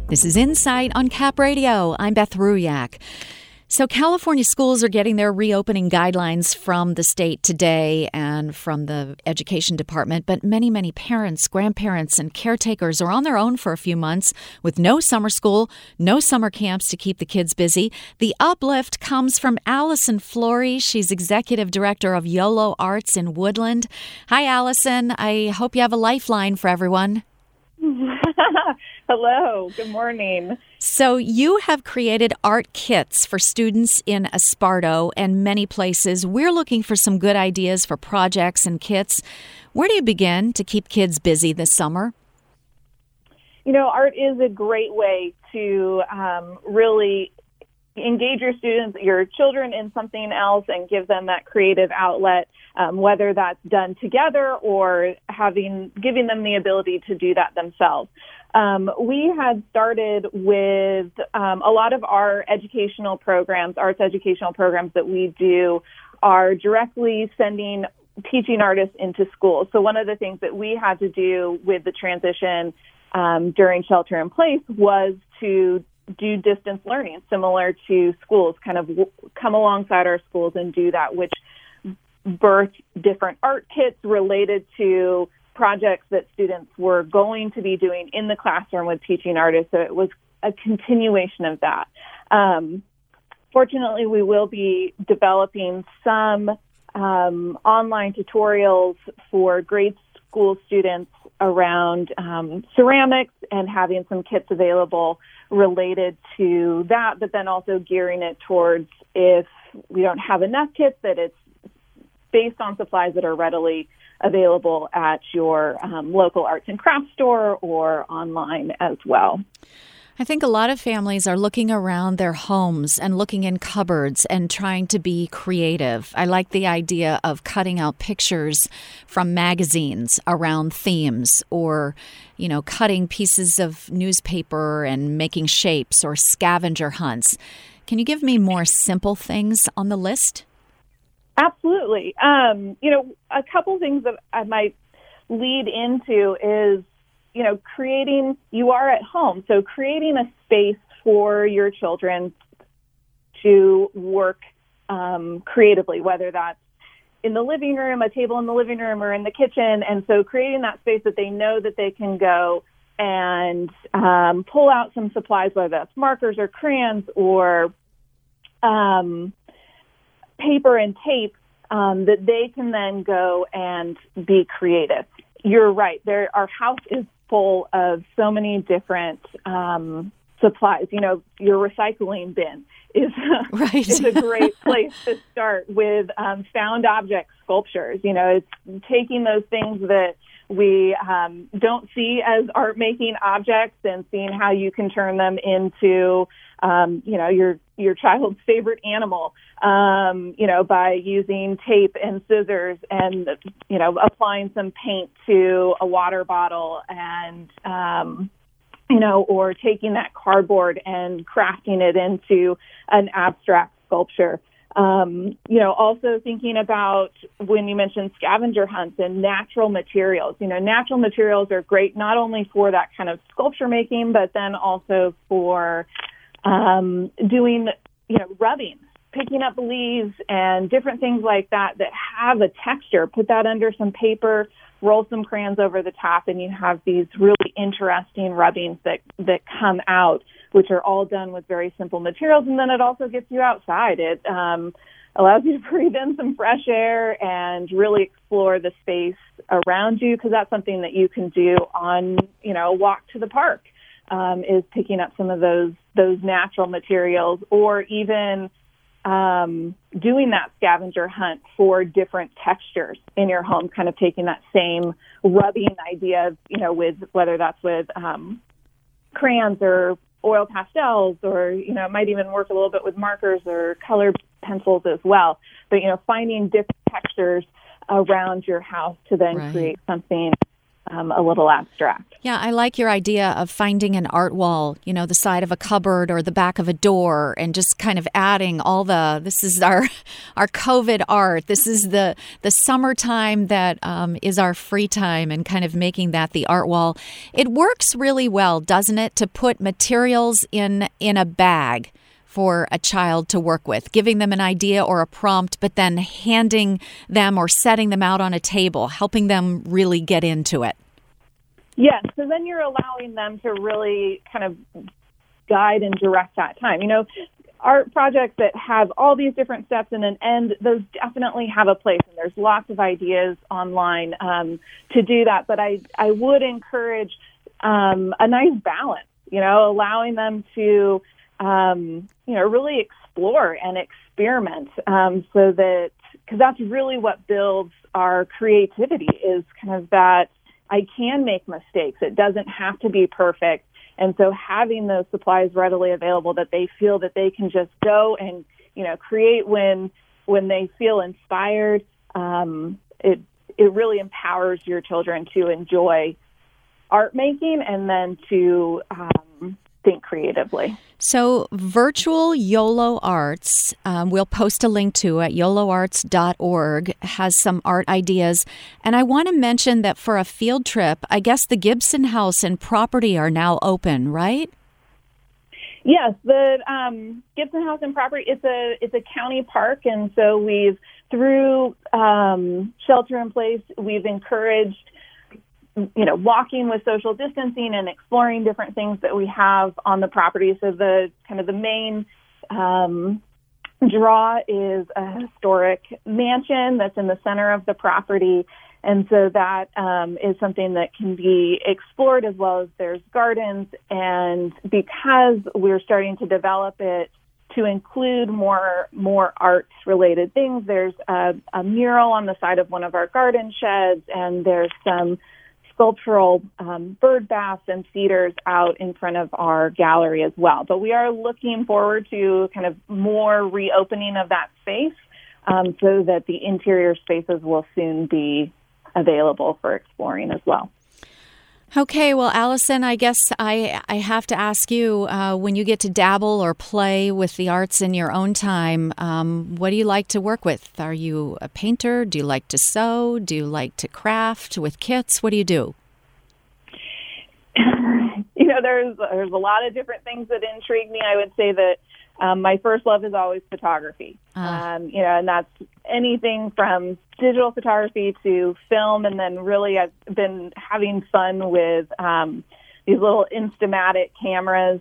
This is Insight on Cap Radio. I'm Beth Ruyak. So California schools are getting their reopening guidelines from the state today and from the education department, but many parents, grandparents, and caretakers are on their own for a few months with no summer school, no summer camps to keep the kids busy. The uplift comes from Allison Flory. She's executive director of YOLO Arts in Woodland. Hi, Allison. I hope you have a lifeline for everyone. Hello. Good morning. So you have created art kits for students in Esparto and many places. We're looking for some good ideas for projects and kits. Where do you begin to keep kids busy this summer? You know, art is a great way to really engage your students, your children in something else and give them that creative outlet, whether that's done together or giving them the ability to do that themselves. We had started with a lot of our educational programs, arts educational programs that we do are directly sending teaching artists into schools. So one of the things that we had to do with the transition during shelter in place was to do distance learning similar to schools, kind of come alongside our schools and do that, which birthed different art kits related to projects that students were going to be doing in the classroom with teaching artists. So it was a continuation of that. Fortunately, we will be developing some online tutorials for grade school students around ceramics and having some kits available related to that, but then also gearing it towards if we don't have enough kits, that it's based on supplies that are readily available at your local arts and crafts store or online as well. I think a lot of families are looking around their homes and looking in cupboards and trying to be creative. I like the idea of cutting out pictures from magazines around themes or, cutting pieces of newspaper and making shapes or scavenger hunts. Can you give me more simple things on the list? Absolutely. A couple things that I might lead into is, you are at home. So creating a space for your children to work creatively, whether that's in the living room, a table in the living room, or in the kitchen. And so creating that space that they know that they can go and pull out some supplies, whether that's markers or crayons or paper and tape, that they can then go and be creative. You're right. Our house is full of so many different supplies. Your recycling bin is a great place to start with found object sculptures. It's taking those things that we don't see as art-making objects and seeing how you can turn them into, your child's favorite animal, by using tape and scissors and, applying some paint to a water bottle and, or taking that cardboard and crafting it into an abstract sculpture. Also thinking about when you mentioned scavenger hunts and natural materials. Natural materials are great not only for that kind of sculpture making, but then also for doing, rubbing, picking up leaves and different things like that have a texture. Put that under some paper, roll some crayons over the top, and you have these really interesting rubbings that come out, which are all done with very simple materials. And then it also gets you outside. It allows you to breathe in some fresh air and really explore the space around you, because that's something that you can do on, a walk to the park, is picking up some of those natural materials, or even doing that scavenger hunt for different textures in your home, kind of taking that same rubbing idea, with whether that's with crayons or oil pastels, or, it might even work a little bit with markers or colored pencils as well. But, finding different textures around your house to then create something a little abstract. Yeah, I like your idea of finding an art wall, the side of a cupboard or the back of a door, and just kind of adding this is our COVID art. This is the summertime that is our free time, and kind of making that the art wall. It works really well, doesn't it, to put materials in a bag for a child to work with, giving them an idea or a prompt, but then handing them or setting them out on a table, helping them really get into it. Yes, so then you're allowing them to really kind of guide and direct that time. Art projects that have all these different steps and an end, those definitely have a place, and there's lots of ideas online to do that. But I would encourage a nice balance, allowing them to really explore and experiment, so that, because that's really what builds our creativity, is kind of that I can make mistakes. It doesn't have to be perfect. And so having those supplies readily available, that they feel that they can just go and, create when they feel inspired, it really empowers your children to enjoy art making and then to think creatively. So virtual YOLO Arts, we'll post a link to at yoloarts.org, has some art ideas. And I want to mention that for a field trip, I guess the Gibson House and property are now open, right? Yes, the Gibson House and property, it's a county park, and so we've, through shelter in place, we've encouraged walking with social distancing and exploring different things that we have on the property. So the main draw is a historic mansion that's in the center of the property. And so that is something that can be explored, as well as there's gardens. And because we're starting to develop it to include more arts-related things, there's a mural on the side of one of our garden sheds, and there's some sculptural bird baths and feeders out in front of our gallery as well. But we are looking forward to kind of more reopening of that space, so that the interior spaces will soon be available for exploring as well. Okay, well, Allison, I guess I have to ask you, when you get to dabble or play with the arts in your own time, what do you like to work with? Are you a painter? Do you like to sew? Do you like to craft with kits? What do you do? There's a lot of different things that intrigue me. I would say that my first love is always photography. And that's anything from digital photography to film. And then really I've been having fun with these little Instamatic cameras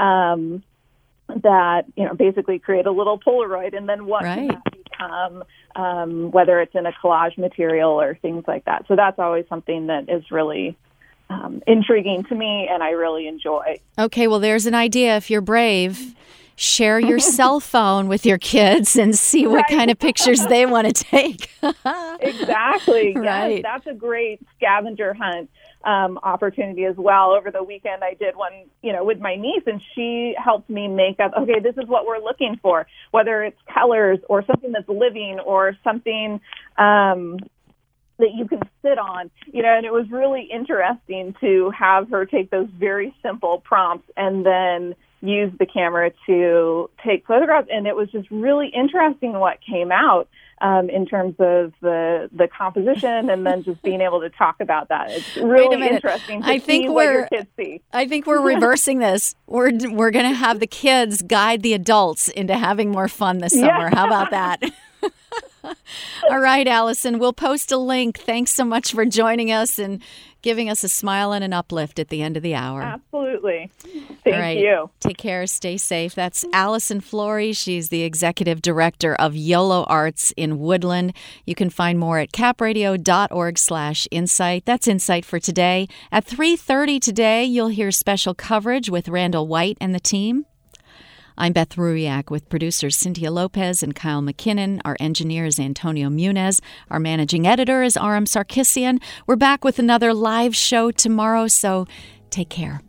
that, basically create a little Polaroid. And then what can that become, whether it's in a collage material or things like that. So that's always something that is really intriguing to me and I really enjoy. Okay, well, there's an idea. If you're brave, share your cell phone with your kids and see what kind of pictures they want to take. Exactly. Right. Yes, that's a great scavenger hunt opportunity as well. Over the weekend, I did one, with my niece, and she helped me make up, okay, this is what we're looking for, whether it's colors or something that's living or something that you can sit on, and it was really interesting to have her take those very simple prompts and then use the camera to take photographs. And it was just really interesting what came out in terms of the composition, and then just being able to talk about that. It's really interesting to see what your kids see. I think we're reversing this. We're going to have the kids guide the adults into having more fun this summer. Yeah. How about that? All right, Allison, we'll post a link. Thanks so much for joining us and giving us a smile and an uplift at the end of the hour. Absolutely. Thank you. Take care. Stay safe. That's Allison Flory. She's the executive director of YOLO Arts in Woodland. You can find more at capradio.org/insight. That's Insight for today. At 3:30 today, you'll hear special coverage with Randall White and the team. I'm Beth Ruyak with producers Cynthia Lopez and Kyle McKinnon. Our engineer is Antonio Munez. Our managing editor is Aram Sarkissian. We're back with another live show tomorrow, so take care.